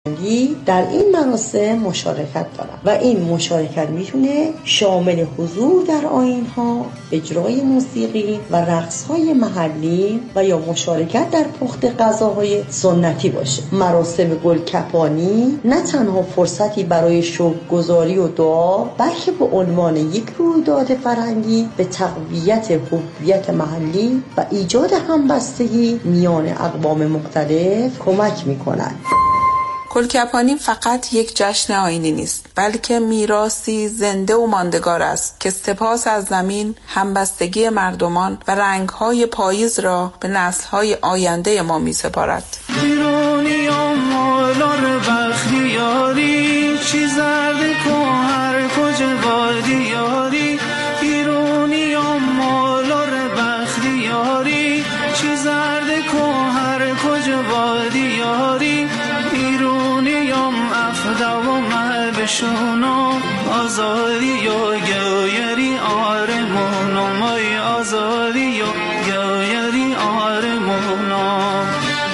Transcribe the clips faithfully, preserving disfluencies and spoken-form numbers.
در این مراسم مشارکت دارن و این مشارکت میتونه شامل حضور در آیین‌ها، اجرای موسیقی و رقص‌های محلی و یا مشارکت در پخت غذاهای سنتی باشه. مراسم گلکپانی نه تنها فرصتی برای شکرگزاری و دعا، بلکه به عنوان یک رویداد فرهنگی به تقویت هویت محلی و ایجاد همبستگی میان اقوام مختلف کمک می‌کند. گلکپانی فقط یک جشن آیینی نیست، بلکه میراثی زنده و ماندگار است که سپاس از زمین، همبستگی مردمان و رنگ‌های پاییز را به نسل‌های آینده ما می‌سپارد. ایرانی آمالار بختیاری، چی زرد کو هر کجا وادیاری. ایرانی آمالار بختیاری، چی زرد کو هر کجا وادیاری. ایرونیم افدا و محبشونو آزادی و گویری آرمونو مای آزادی و گویری آرمونو.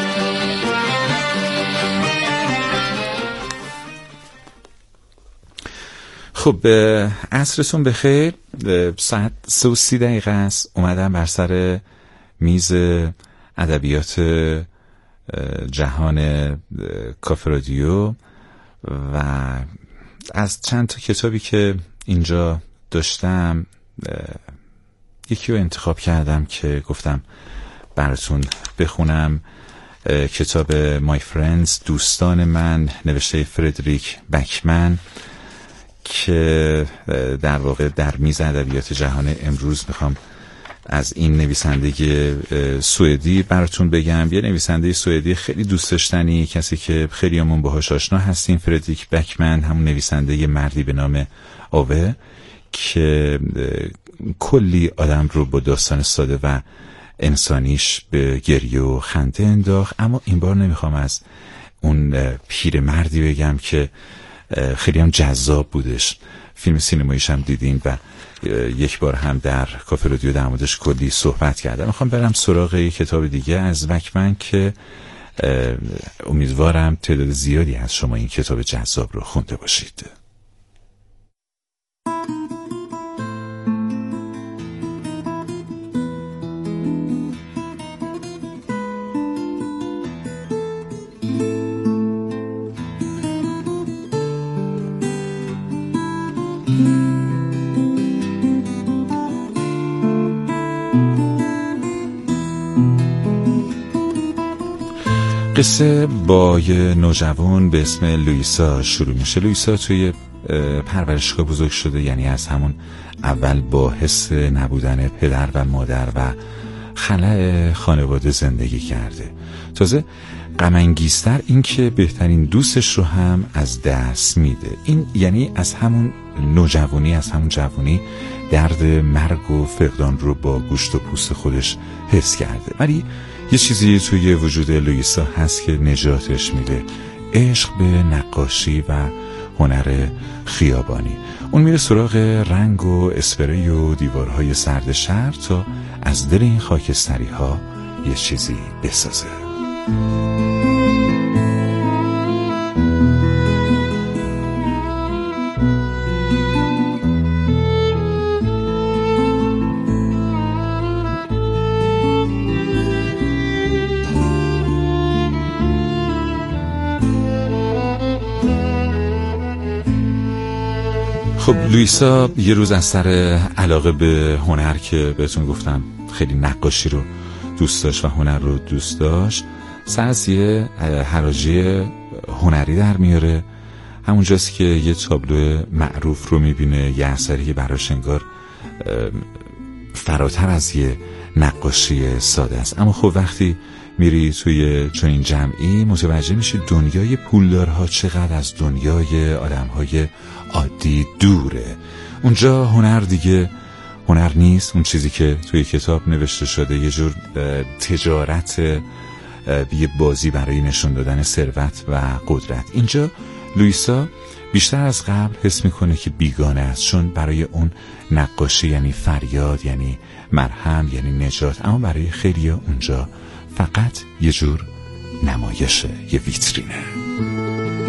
خب عصرتون بخیر. ساعت سه و سی دقیقه است. اومدم بر سر میز ادبیات جهان کافه رادیو و از چند تا کتابی که اینجا داشتم یکی رو انتخاب کردم که گفتم براتون بخونم. کتاب My Friends، دوستان من، نوشته فردریک بکمن، که در واقع در میز ادبیات جهان امروز میخوام از این نویسنده سوئدی براتون بگم. یه نویسنده سوئدی خیلی دوست داشتنی، کسی که خیلیامون باهاش آشنا هستیم، فردریک بکمن، همون نویسنده مردی به نام آوه که کلی آدم رو با داستان ساده و انسانیش به گریه و خنده انداخت. اما این بار نمیخوام از اون پیر مردی بگم که خیلی هم جذاب بودش. فیلم سینماییش هم دیدیم و یک بار هم در کافه رادیو در موردش کلی صحبت کردم. میخوام برم سراغ یک کتاب دیگه از بکمن که امیدوارم تعداد زیادی از شما این کتاب جذاب رو خونده باشید. قصه با یه نوجوان به اسم لوئیسا شروع میشه. لوئیسا توی پرورشگاه بزرگ شده، یعنی از همون اول با حس نبودن پدر و مادر و خلأ خانواده زندگی کرده. تازه غم انگیزتر این که بهترین دوستش رو هم از دست میده. این یعنی از همون نوجوانی، از همون جوانی درد مرگ و فقدان رو با گوشت و پوست خودش حس کرده. ولی یه چیزی توی وجود لوئیسا هست که نجاتش میده: عشق به نقاشی و هنر خیابانی. اون میره سراغ رنگ و اسپری و دیوارهای سرد شهر تا از دل این خاکستری ها یه چیزی بسازه. خب لوئیسا یه روز از سر علاقه به هنر که بهتون گفتم خیلی نقاشی رو دوست داشت و هنر رو دوست داشت، سر از یه حراجی هنری در میاره. همونجاست که یه تابلو معروف رو میبینه، یه اثری که براش انگار فراتر از یه نقاشی ساده است. اما خب وقتی میری توی چنین جمعی متوجه میشی دنیای پولدارها چقدر از دنیای آدمهای عادی دوره. اونجا هنر دیگه هنر نیست، اون چیزی که توی کتاب نوشته شده یه جور تجارت، یه بازی برای نشون دادن ثروت و قدرت. اینجا لوئیسا بیشتر از قبل حس میکنه که بیگانه است، چون برای اون نقاشی یعنی فریاد، یعنی مرهم، یعنی نجات. اما برای خیلیا اونجا فقط یه جور نمایشه، یه ویترینه.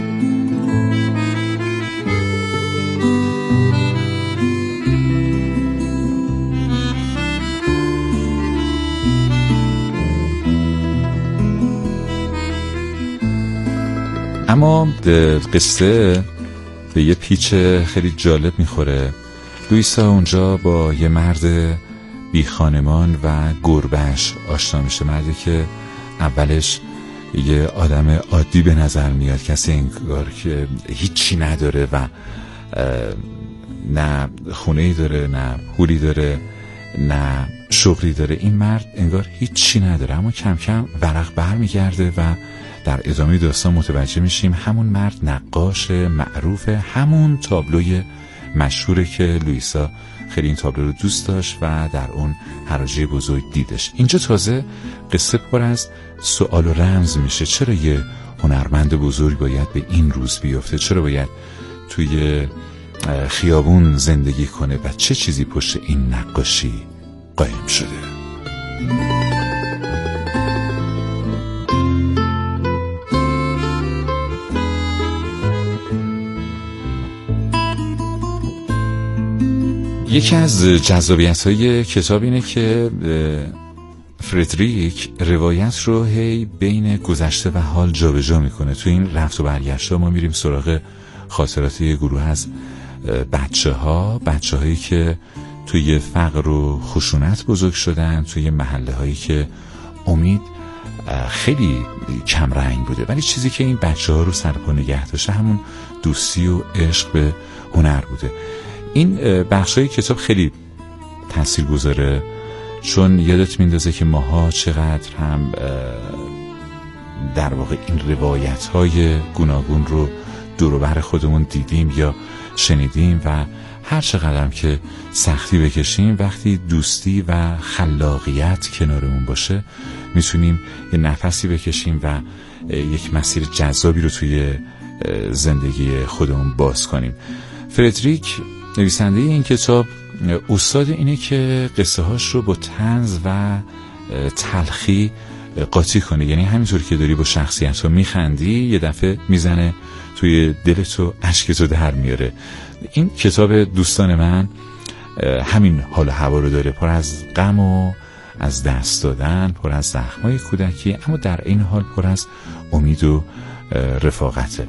اما قصه به یه پیچ خیلی جالب میخوره. لوئیسا اونجا با یه مرد بی خانمان و گربه‌اش آشنا میشه. مردی که اولش یه آدم عادی به نظر میاد، کسی انگار که هیچی نداره و نه خونه‌ای داره، نه پولی داره، نه شغلی داره. این مرد انگار هیچی نداره، اما کم کم ورق بر میگرده و در ادامه داستان متوجه میشیم همون مرد نقاش معروف، همون تابلوی مشهوره که لوئیسا خیلی این تابلو رو دوست داشت و در اون حراجی بزرگ دیدش. اینجا تازه قصه پر از سوال و رمز میشه. چرا یه هنرمند بزرگ باید به این روز بیفته؟ چرا باید توی خیابون زندگی کنه و چه چیزی پشت این نقاشی قایم شده؟ یکی از جذابیت‌های کتاب اینه که فردریک روایت رو هی بین گذشته و حال جابجا میکنه. تو این رفت و برگشت‌ها ما میریم سراغ خاطرات یه گروه از بچه ها بچه هایی که توی فقر و خشونت بزرگ شدن، توی محله هایی که امید خیلی کم رنگ بوده، ولی چیزی که این بچه ها رو سرپا نگه داشته همون دوستی و عشق به هنر بوده. این بخشای کتاب خیلی تاثیر گذاره، چون یادت میندازه که ماها چقدر هم در واقع این روایت های گوناگون رو دور و بر خودمون دیدیم یا شنیدیم و هر چقدر که سختی بکشیم، وقتی دوستی و خلاقیت کنارمون باشه میتونیم یه نفسی بکشیم و یک مسیر جذابی رو توی زندگی خودمون باز کنیم. فردریک نویسنده این کتاب استاد اینه که قصه هاش رو با طنز و تلخی قاطی کنه. یعنی همینطور که داری با شخصیت ها میخندی یه دفعه میزنه توی دلتو، اشکتو در میاره. این کتاب دوستان من همین حال و هوا رو داره، پر از غم و از دست دادن، پر از زخمای کودکی، اما در این حال پر از امید و رفاقته.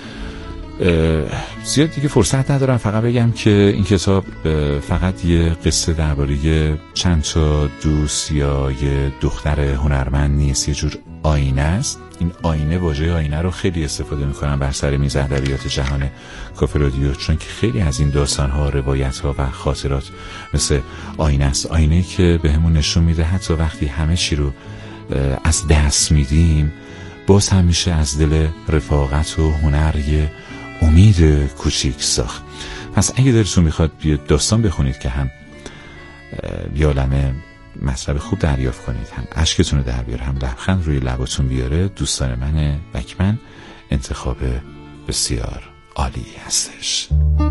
زیاد دیگه فرصت ندارم، فقط بگم که این کتاب فقط یه قصه درباره چند تا دوست یا یه دختر هنرمند نیست، یه جور آینه است. این آینه، واژه آینه رو خیلی استفاده میکنم بر سر میز ادبیات جهان کافه رادیو، چون که خیلی از این داستان‌ها، روایت‌ها و خاطرات مثل آینه است. آینه که به همون نشون میده حتی وقتی همه چی رو از دست میدیم، باز هم میشه از دل رفاقت و هنر یه امید کوچیک ساخت. پس اگه دلتون میخواد یه داستان بخونید که هم یه عالمه مطلب خوب دریافت کنید، هم اشکتون رو در بیاره، هم لبخند روی لباتون بیاره، دوستان من بکمن انتخاب بسیار عالی هستش.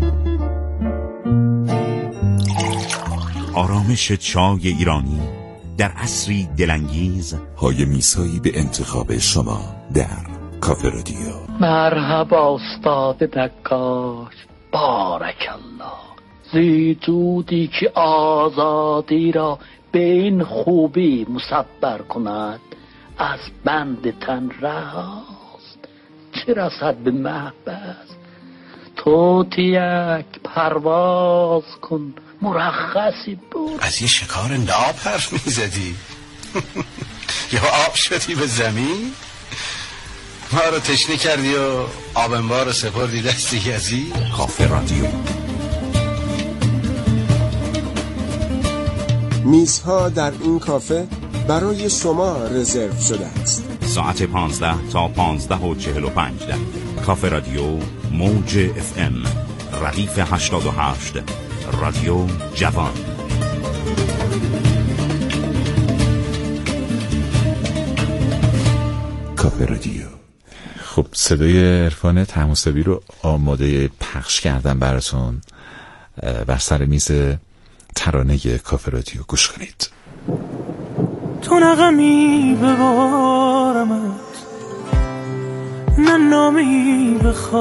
آرامش چای ایرانی در عصری دلانگیز، های میسایی به انتخاب شما در کافه رادیو. مرحبا استاد نقاش، بارک الله. زی جودی که آزادی را به این خوبی مصبر کند، از بند تن رهاست، چه رسد به محبس. توتیک پرواز کن، مرخصی بود. از یه شکار ناب حرف میزدی یا آب شدی به زمین؟ ما رو تشنه کردی و آب انبار رو سپردی دست یزی. کافه رادیو. میزها در این کافه برای شما رزرو شده است. ساعت پانزده تا پانزده و چهل و پنج دقیقه. کافه رادیو موج اف ام ردیف هشتاد و هشت، رادیو جوان. کافه رادیو. خب صدای عرفان طهماسبی رو آماده پخش کردم براتون. بر سر میز ترانه کافه رادیو گوش کنید. تو نغمی ببارمت، نه نامی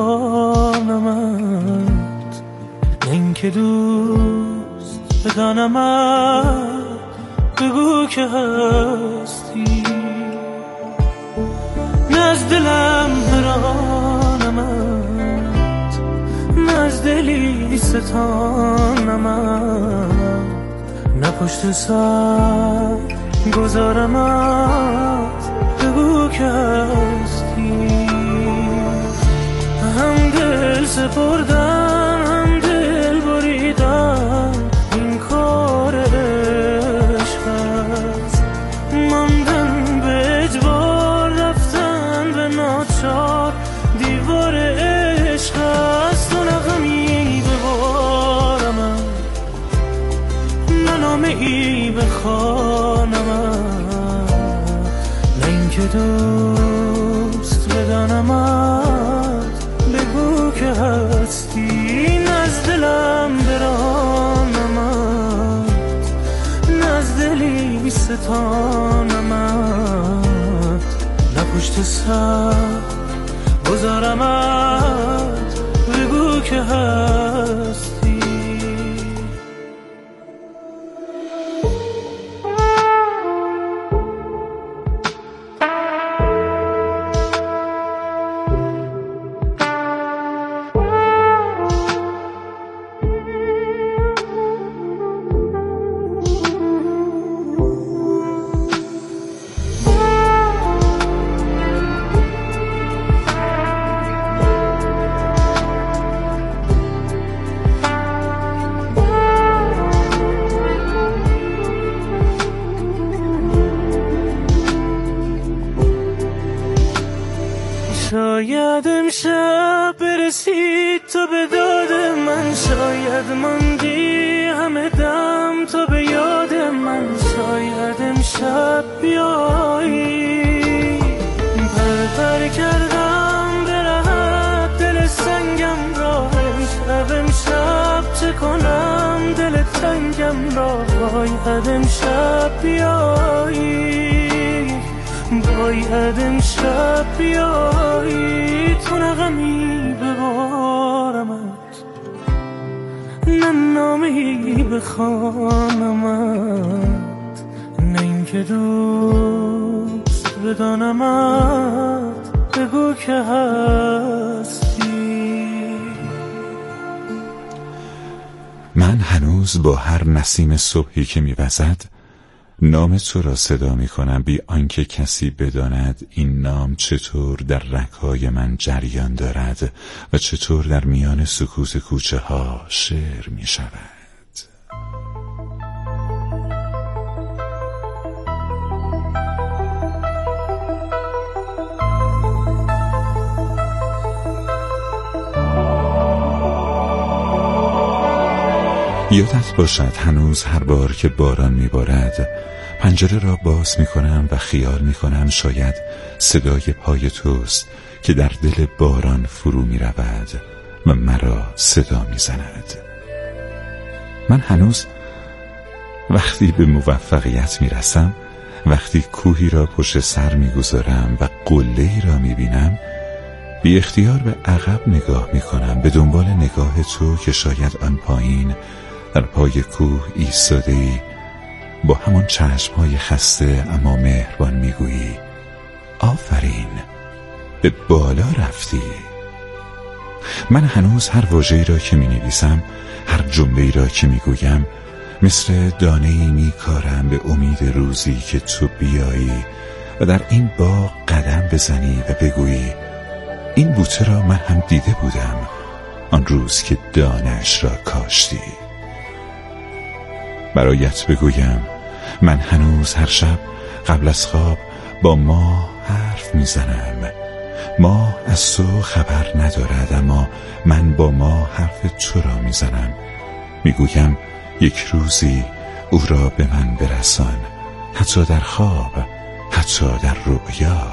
بخوانمت، این که دوست بدانمت، بگو که هستی. نه از دلم برانم، ستانمت، نه پشت سر گذارمت، بگو که هستی. هم دل سپردن هم دل بریدن، این کار عشق است. ماندن به اجبار، رفتن به ناچار، دیوار عشق است. تو نغمی ببارم، نه نامه ای بخوانم، نه این که دوست بدانمت، بگو که هستی. نز دلم برانمت، نز دلی ستانمت، نه پشت سر گذارمت، بگو که هستی. شاید امشب برسید تو به داد من، شاید ماندی همه دم تو به یاد من، شاید امشب بیایی. پر پر کردم به راحت دل سنگم را، امشب امشب چه کنم دل تنگم را، باید امشب بیایی، باید امشب بیایی. تو نغمی ببارمت، نه نامه‌ای بخوانمت، نه این که دوست بدانمت، بگو که هستی. من هنوز با هر نسیم صبحی که می‌وزد نام تو را صدا می کنم، بی آنکه کسی بداند این نام چطور در رگ‌های من جریان دارد و چطور در میان سکوت کوچه ها شعر می شود. یادت باشد هنوز هر بار که باران میبارد پنجره را باز میکنم و خیال میکنم شاید صدای پای توست که در دل باران فرو میرود و مرا صدا میزند. من هنوز وقتی به موفقیت میرسم، وقتی کوهی را پشت سر میگذارم و قله‌ای را میبینم، بی اختیار به عقب نگاه میکنم، به دنبال نگاه تو که شاید آن پایین در پای کوه ایستاده‌ای با همان چشم‌های خسته اما مهربان میگویی آفرین، به بالا رفتی. من هنوز هر واژه‌ای را که می‌نویسم، هر جمله‌ای را که میگویم، مثل دانه‌ای میکارم به امید روزی که تو بیایی و در این باغ قدم بزنی و بگویی این بوته را من هم دیده بودم آن روز که دانه‌اش را کاشتی. برایت بگویم من هنوز هر شب قبل از خواب با ماه حرف میزنم. ماه از تو خبر ندارد، اما من با ماه حرف تو را میزنم. میگویم یک روزی او را به من برسان، حتی در خواب، حتی در رؤیا.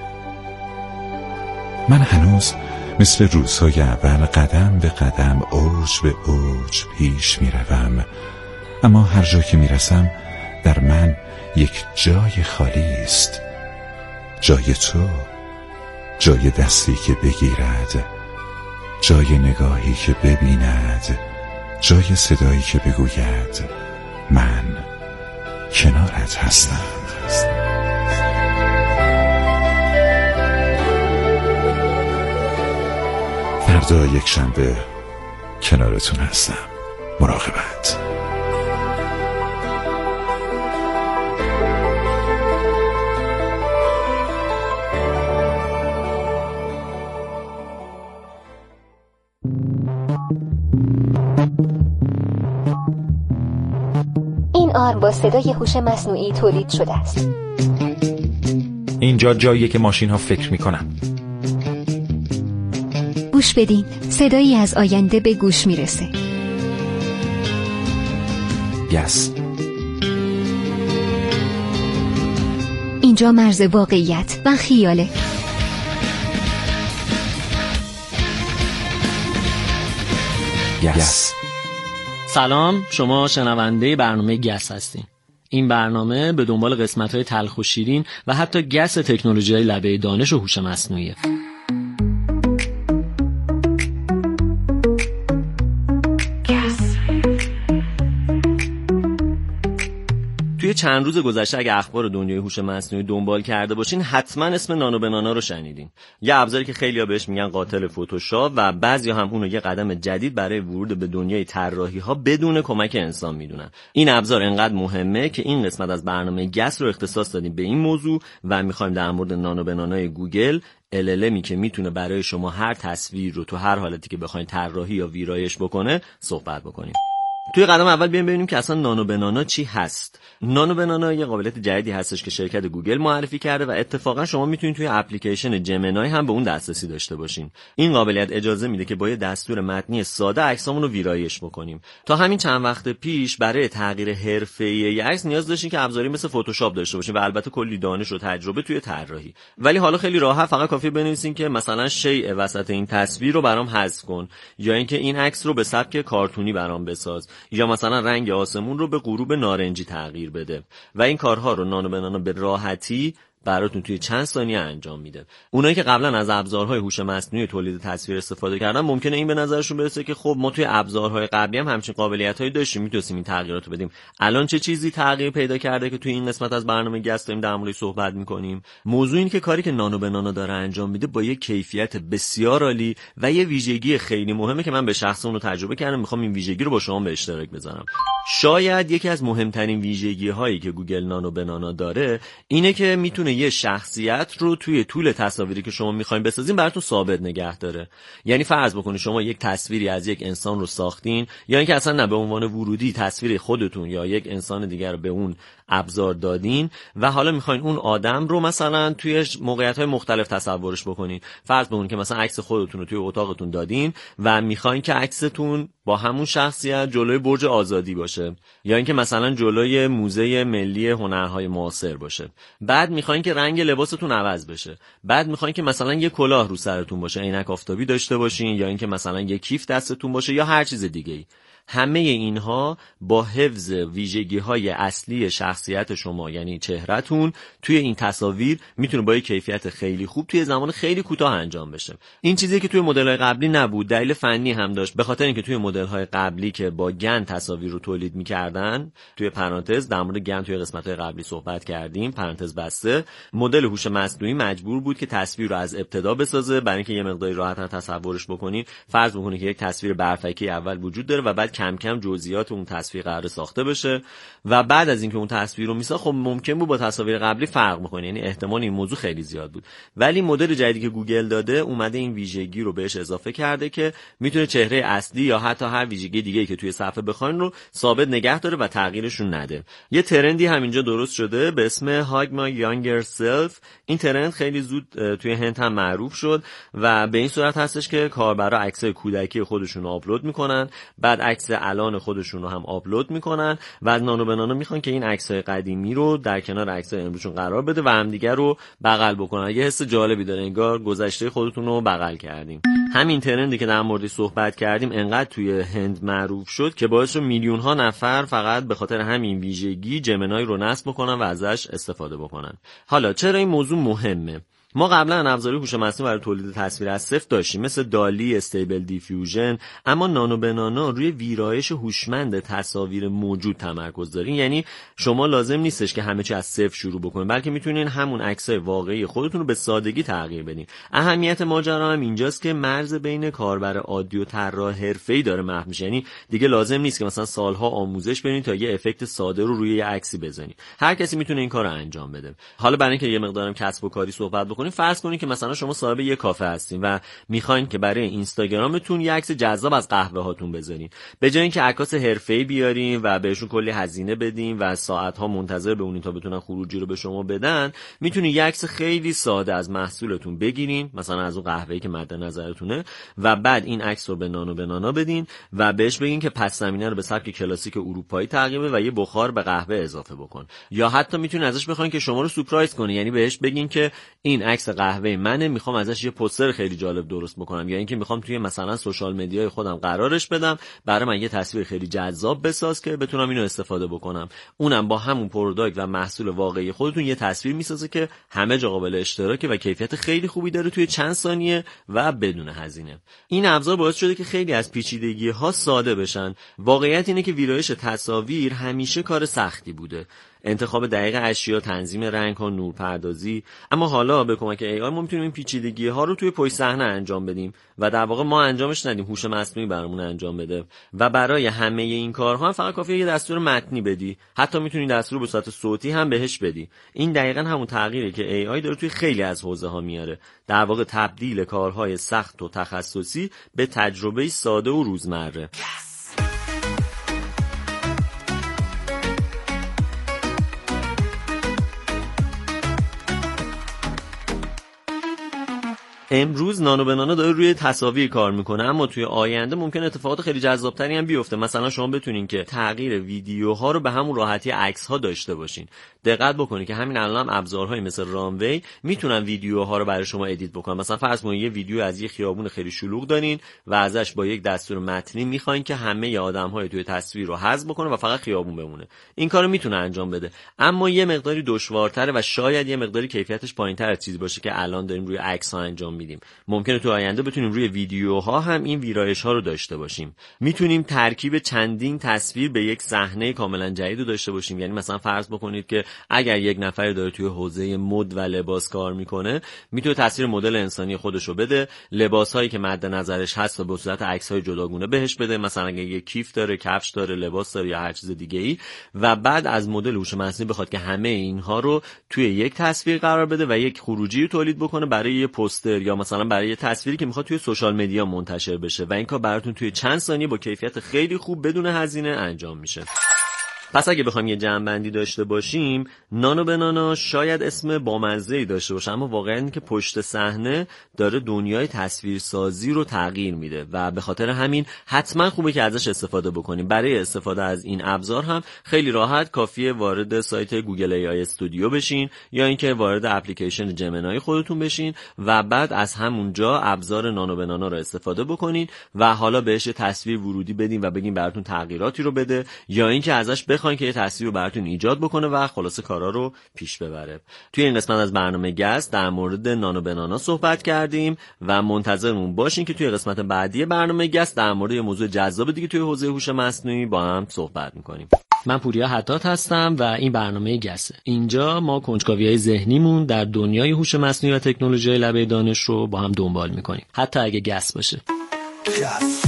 من هنوز مثل روزهای اول قدم به قدم، اوج به اوج پیش میروم، اما هر جا که میرسم در من یک جای خالی است. جای تو، جای دستی که بگیرد، جای نگاهی که ببیند، جای صدایی که بگوید من کنارت هستم. فردا یک شنبه کنارتون هستم. مراقبت. این آرم با صدای هوش مصنوعی تولید شده است. اینجا جاییه که ماشین ها فکر میکنن. گوش بدین، صدایی از آینده به گوش میرسه. یس. اینجا مرز واقعیت و خیاله. یس. سلام، شما شنونده برنامه گس هستین. این برنامه به دنبال قسمت‌های تلخ و شیرین و حتی گس تکنولوژی‌های لبه دانش و هوش مصنوعیه. توی چند روز گذشته اگه اخبار دنیای هوش مصنوعی دنبال کرده باشین حتما اسم نانو بنانا رو شنیدین. یه ابزاری که خیلی‌ها بهش میگن قاتل فتوشاپ و بعضیا هم اون رو یه قدم جدید برای ورود به دنیای طراحی‌ها بدون کمک انسان میدونن. این ابزار انقدر مهمه که این قسمت از برنامه گس رو اختصاص دادیم به این موضوع و می‌خوایم در مورد نانو بنانای گوگل ال ال ام که میتونه برای شما هر تصویر رو تو هر حالتی که بخواید طراحی یا ویرایش بکنه صحبت بکنیم. توی قدم اول بیایم ببینیم که اصلا نانو بنانا چی هست. نانو بنانا یه قابلیت جدیدی هستش که شرکت گوگل معرفی کرده و اتفاقا شما میتونید توی اپلیکیشن جمینای هم به اون دسترسی داشته باشین. این قابلیت اجازه میده که با یه دستور متنی ساده عکسامون رو ویرایش بکنیم. تا همین چند وقت پیش برای تغییر حرفه‌ای یه عکس نیاز داشتین که ابزاری مثل فتوشاپ داشته باشین و البته کلی دانش و تجربه توی طراحی. ولی حالا خیلی راحت فقط کافیه بنویسین که مثلا شیء وسط این تصویر رو برام حذف کن، یا اینکه این عکس رو به سبک کارتونی برام بساز، یا مثلا رنگ آسمون رو به غروب نارنجی تغییر بده. و این کارها رو نانو بنانا به راحتی براتون توی چند ثانیه انجام میده. اونایی که قبلا از ابزارهای هوش مصنوعی تولید تصویر استفاده کردن ممکنه این به نظرشون برسه که خب ما توی ابزارهای قبلی هم همچین قابلیتایی داشتیم، میتونستیم این تغییرات رو بدیم. الان چه چیزی تغییر پیدا کرده که توی این قسمت از برنامه گس داریم در موردش صحبت میکنیم؟ موضوع اینه که کاری که نانو بنانا داره انجام میده با یه کیفیت بسیار عالی و یه ویژگی خیلی مهمه که من به شخص اون رو تجربه کردم، میخوام این ویژگی رو با شما به اشتراک بذارم. شاید یکی از مهمترین ویژگی‌هایی که گوگل نانو بنانا داره اینه که میتونه یه شخصیت رو توی طول تصاویری که شما میخواین بسازین براتون ثابت نگه داره. یعنی فرض بکنید شما یک تصویری از یک انسان رو ساختین، یا اینکه اصلا نه به عنوان ورودی تصویر خودتون یا یک انسان دیگر رو به اون ابزار دادین و حالا میخواین اون آدم رو مثلا توی موقعیت‌های مختلف تصورش بکنین. فرض بکنید که مثلا عکس خودتون رو توی اتاقتون دادین و میخواین که عکستون با همون شخصیت جلوی برج آزادی باشه، یا اینکه مثلا جلوی موزه ملی هنرهای معاصر باشه. بعد میخواین که رنگ لباستون عوض بشه. بعد میخواین که مثلا یه کلاه رو سرتون باشه، عینک آفتابی داشته باشین، یا اینکه مثلا یه کیف دستتون باشه یا هر چیز دیگه‌ای. همه اینها با حفظ ویژگی‌های اصلی شخصیت شما یعنی چهره‌تون توی این تصاویر میتونه با یک کیفیت خیلی خوب توی زمان خیلی کوتاه انجام بشه. این چیزی که توی مدل‌های قبلی نبود، دلیل فنی هم داشت، به خاطر اینکه توی مدل‌های قبلی که با گن تصاویر رو تولید می‌کردن، توی پرانتز در مورد گن توی قسمت‌های قبلی صحبت کردیم، پرانتز بسته، مدل هوش مصنوعی مجبور بود که تصویر رو از ابتدا بسازه برای اینکه یه مقداری راحت‌تر تصورش بکنین. فرض بکنید که یک تصویر برفکی اول وجود داره و بعد کم کم جزئیات اون تصویر قرار ساخته بشه و بعد از اینکه اون تصویر رو میساخت خب ممکن بود با تصاویر قبلی فرق بکنه، یعنی احتمال این موضوع خیلی زیاد بود. ولی مدل جدیدی که گوگل داده اومده این ویژگی رو بهش اضافه کرده که میتونه چهره اصلی یا حتی هر ویژگی دیگه‌ای که توی صفحه بخواین رو ثابت نگه داره و تغییرشون نده. یه ترندی همینجا درست شده به اسم Hug My Younger Self. این ترند خیلی زود توی هند هم معروف شد و به این صورت هستش که کاربرا عکسای کودکی خودشون رو آپلود میکنن، بعد عکس الان خودشون رو هم آپلود میکنن و از نانو بنانا میخوان که این عکسای قدیمی رو در کنار عکسای امروزشون قرار بده و همدیگه رو بغل بکنن. یه حس جالبی داره، انگار گذشته خودتون رو بغل کردیم. همین ترندی که در موردش صحبت کردیم انقدر توی هند معروف شد که باعث شد میلیون ها نفر فقط به خاطر همین ویژگی جمینای رو نصب بکنن و ازش استفاده بکنن. حالا چرا این موضوع مهمه؟ ما قبلا ابزاری هوش مصنوعی برای تولید تصویر از صفر داشتیم، مثل دالی، استیبل دیفیوژن، اما نانو به نانو روی ویرایش هوشمند تصاویر موجود تمرکز داره. یعنی شما لازم نیستش که همه چی از صفر شروع بکنید، بلکه میتونین همون عکسای واقعی خودتون رو به سادگی تغییر بدین. اهمیت ماجرا هم اینجاست که مرز بین کاربر عادی و طراح حرفه‌ای داره محو میشه. یعنی دیگه لازم نیست که مثلا سالها آموزش برین تا یه افکت ساده رو روی یه عکسی بزنید. هر کسی میتونه این کارو انجام بده. حالا برای اینکه یه مقدارم کسب و کاری صحبت بکنیم، فرض کنید که مثلا شما صاحب یه کافه هستین و میخواین که برای اینستاگرامتون یه عکس جذاب از قهوه هاتون بزنین. به جای اینکه عکاس حرفه‌ای بیارین و بهشون کلی هزینه بدین و ساعت‌ها منتظر بمونین تا بتونن خروجی رو به شما بدن، میتونین یه عکس خیلی ساده از محصولتون بگیرین، مثلا از اون قهوه‌ای که مد نظرتونه، و بعد این عکس رو به نانو به نانو بدین و بهش بگین که پس زمینه رو به سبک کلاسیک اروپایی تغییر بده و یه بخار به قهوه اضافه بکن. یا حتی میتونین ازش بخواین که شما رو سورپرایز کنه، یعنی بهش بگین که این عکس قهوه منه، میخوام ازش یه پوستر خیلی جالب درست بکنم، یا اینکه میخوام توی مثلا سوشال مدیای خودم قرارش بدم، برای من یه تصویر خیلی جذاب بساز که بتونم اینو استفاده بکنم. اونم با همون پروداکت و محصول واقعی خودتون یه تصویر میسازه که همه جا قابل اشتراکه و کیفیت خیلی خوبی داره توی چند ثانیه و بدون هزینه. این ابزار باعث شده که خیلی از پیچیدگی‌ها ساده بشن. واقعیت اینه که ویرایش تصاویر همیشه کار سختی بوده. انتخاب دقیق اشیا، تنظیم رنگ‌ها، نورپردازی، اما حالا به کمک ای آی ما میتونیم این پیچیدگی‌ها رو توی پشت صحنه انجام بدیم و در واقع ما انجامش ندیم، هوش مصنوعی برامون انجام بده. و برای همه این کارها فقط کافیه یه دستور متنی بدی، حتی میتونی دستور به صورت صوتی هم بهش بدی. این دقیقاً همون تغییری که ای آی داره توی خیلی از حوزه‌ها میاره، در واقع تبدیل کارهای سخت و تخصصی به تجربه ساده و روزمره. امروز نانو به نانو داره روی تصاویر کار میکنه، اما توی آینده ممکن اتفاقات خیلی جذابتری هم بیفته. مثلا شما بتونین که تغییر ویدیوها رو به همون راحتی عکس‌ها داشته باشین. دقت بکنید که همین الان هم ابزارهایی مثل رانوی میتونن ویدیوها رو برای شما ادیت بکنن. مثلا فرض کنید یه ویدیو از یه خیابون خیلی شلوغ دارین و ازش با یک دستور متنی میخواین که همه آدم‌های توی تصویر رو حذف بکنه و فقط خیابون بمونه. این کارو میتونه انجام بده، اما یه مقداری دشوارتره و شاید یه مقداری کیفیتش پایین‌تر از چیزی باشه که الان داریم روی عکس‌ها انجام میدیم. ممکنه تو آینده بتونیم روی ویدیوها هم این ویرایش‌ها رو داشته باشیم. میتونیم ترکیب چندین تصویر به یک صحنه کاملا جدید رو داشته باشیم. یعنی مثلا فرض بکنید که اگر یک نفر داره توی حوزه مد و لباس کار میکنه، میتونه تصویر مدل انسانی خودش رو بده، لباسایی که مد نظرش هست و به صورت عکس‌های جداگونه بهش بده، مثلا اگه یه کیف داره، کفش داره، لباس داره یا هر چیز دیگه‌ای، و بعد از مدل هوش مصنوعی بخواد که همه اینها رو توی یک تصویر قرار بده و یک خروجی رو تولید بکنه برای یه پوستر یا مثلا برای یه تصویری که میخواد توی سوشال مدیا منتشر بشه، و این کار براتون توی چند ثانیه با کیفیت خیلی خوب بدون هزینه انجام میشه. پس اگه بخوایم یه جمع‌بندی داشته باشیم، نانو به نانو شاید اسم بامزه‌ای داشته باشه، اما واقعا این که پشت صحنه داره دنیای تصویرسازی رو تغییر میده و به خاطر همین حتما خوبه که ازش استفاده بکنیم. برای استفاده از این ابزار هم خیلی راحت کافیه وارد سایت گوگل ای آی استودیو بشین یا اینکه وارد اپلیکیشن جمنای خودتون بشین و بعد از همونجا ابزار نانو به نانو رو استفاده بکنین و حالا بهش تصویر ورودی بدین و بگین براتون تغییراتی رو بده، یا اینکه ازش بخواین که یه تصویر رو براتون ایجاد بکنه و خلاصه کارا رو پیش ببره. توی این قسمت از برنامه گست در مورد نانو به نانو صحبت کردیم و منتظرمون باشین که توی قسمت بعدی برنامه گست در مورد یه موضوع جذاب دیگه توی حوزه هوش مصنوعی با هم صحبت می‌کنیم. من پوریا حتات هستم و این برنامه گسته. اینجا ما کنجکاوی‌های ذهنیمون در دنیای هوش مصنوعی و تکنولوژی لبه دانش رو با هم دنبال می‌کنیم، حتی اگه گس باشه. گس.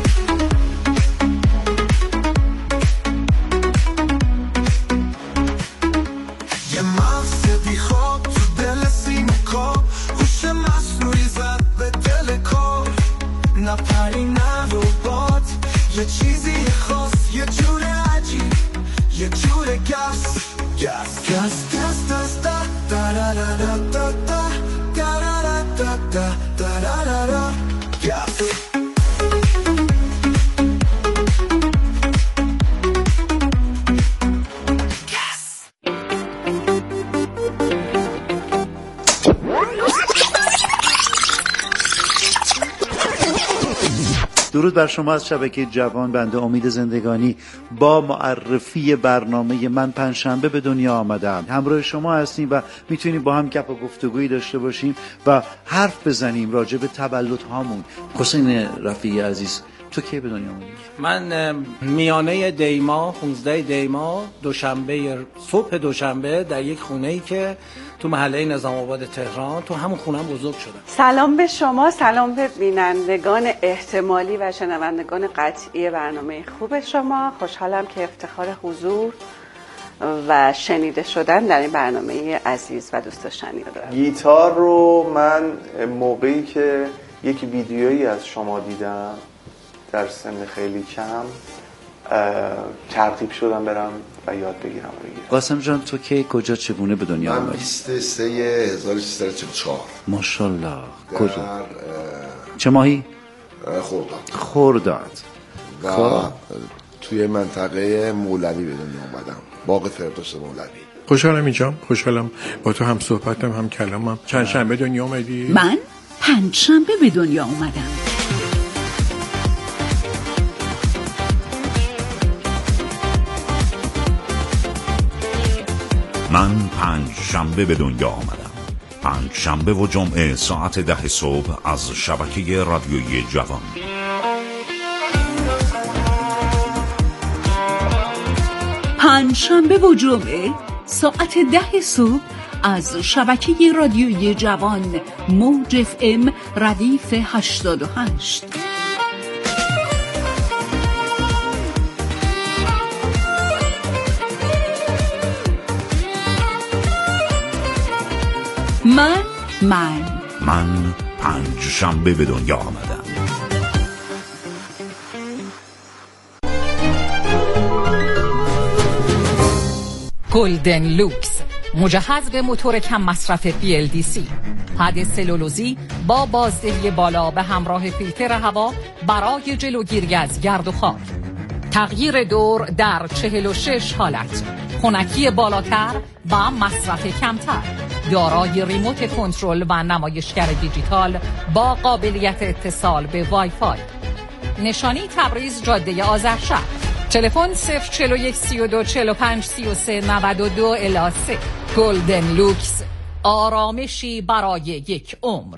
یه چیزی خاص، یه جور عجیب، یه جور گس گس گس گس دست دا دا دا دا دا دا دا دا دا دا دا دا گس. درود بر شما از شبکه جوان. بنده امید زندگانی با معرفی برنامه من پنجشنبه به دنیا آمدم همراه شما هستیم و میتونیم با هم گپ و گفتگویی داشته باشیم و حرف بزنیم راجع به تولد هامون. حسین رفیعی عزیز، تو کی به دنیا آمدی؟ من میانه دیما پانزده دیما دوشنبه صبح دوشنبه در یک خونه‌ای که تو محله نظام آباد تهران تو همون خونم بزرگ شدم. سلام به شما، سلام به بینندگان احتمالی و شنوندگان قطعی برنامه خوب شما. خوشحالم که افتخار حضور و شنیده شدن در این برنامه عزیز و دوست داشتنی رو دارم. گیتار رو من موقعی که یک ویدیویی از شما دیدم در سن خیلی کم ترغیب شدم برم و یاد بگیرم بگیرم. قاسم جان، تو کی کجا چگونه به دنیا آمدی؟ من بیست و سه هزار و سیصد و چهل و چهار. ماشاءالله. کجا؟ چه ماهی؟ خرداد. خرداد. و خب. توی منطقه مولوی به دنیا آمدم، باغ فردوس مولوی. خوشحالم اینجام، خوشحالم با تو هم صحبتم هم کلامم. چند شنبه دنیا اومدی؟ من پنج شنبه به دنیا اومدم. من پنج شنبه به دنیا آمدم. پنج شنبه و جمعه ساعت ده صبح از شبکه رادیویی جوان. پنج شنبه و جمعه ساعت ده صبح از شبکه رادیویی جوان موج اف ام ردیف هشتاد و هشت. من من من پنج شنبه به دنیا آمدم. گلدن لوکس، مجهز به موتور کم مصرف بی ال دی سی، حد سلولوزی با بازدهی بالا به همراه فیلتر هوا برای جلوگیری از گرد و خاک، تغییر دور در چهل و شش حالت، خنکی بالاتر و مصرف کمتر، دارای ریموت کنترل و نمایشگر دیجیتال با قابلیت اتصال به وای فای. نشانی تبریز جاده آذرشهر. تلفن صفر چهل و یک سی و دو چهل و پنج سی و سه نود و دو الی سه. گلدن لوکس، آرامشی برای یک عمر.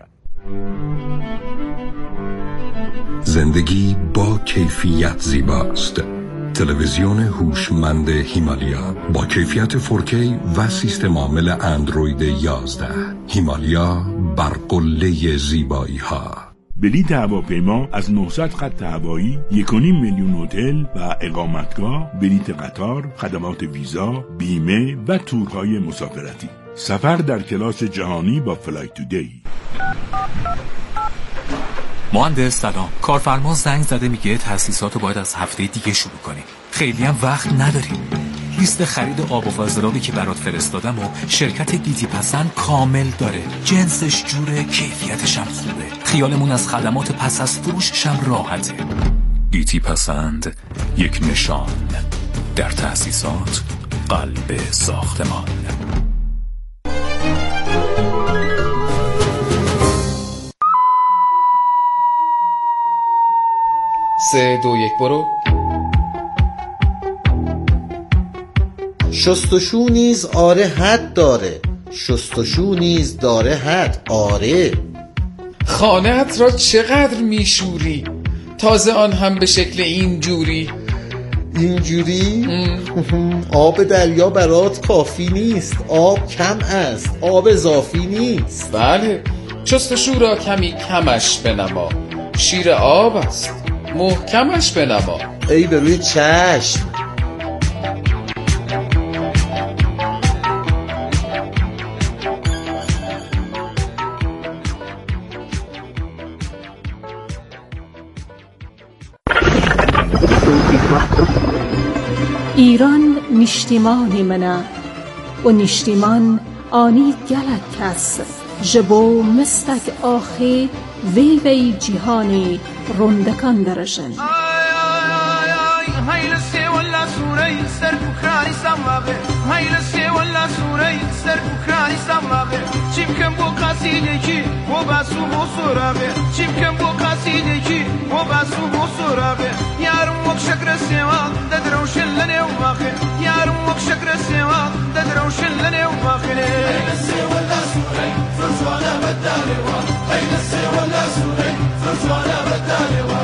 زندگی با کیفیت زیباست. تلویزیون هوشمند هیمالیا با کیفیت فور کی و سیستم عامل اندروید یازده. هیمالیا بر قله زیبایی ها. بلیط هواپیما از نهصد خط هوایی، یک و نیم میلیون هتل و اقامتگاه، بلیط قطار، خدمات ویزا، بیمه و تورهای مسافرتی. سفر در کلاس جهانی با فلای تودی. مهندس سلام. کارفرما زنگ زده میگه تاسیساتو باید از هفته دیگه شروع کنیم. خیلی هم وقت نداریم. لیست خرید آب و فاضلابی که برات فرستادم و شرکت گیتی پسند کامل داره. جنسش جوره، کیفیتش هم خوبه. خیالمون از خدمات پس از فروشش هم راحته. گیتی پسند، یک نشان در تاسیسات قلب ساختمان. سه دو یک برو. شستشو نیز آره حد داره، شستشو نیز داره حد. آره خانه‌ات را چقدر میشوری، تازه آن هم به شکل اینجوری. اینجوری؟ آب دریا برات کافی نیست، آب کم است، آب اضافی نیست. بله، شستشو را کمی کمش بنما، شیر آب است، محکمش بنما. ای به روی چشم. ایران نیشتیمانی منه و نیشتیمان آنی گلک کس جبو مستک آخی وی وی جیهانی رندکان درجن. هاي لسه ولا سوري سر بخاري سماغه هاي لسه ولا سوري سر بخاري سماغه چیم کم بو قصیده کی و باسو بو سراغه چیم کم بو قصیده کی و سوب وصورابي يارم وك شكر السوا تدروش لنا وباخر يارم وك شكر السوا تدروش لنا وباخر أين السوا لا سوري فرزوانا بدالي أين السوا لا سوري فرزوانا بدالي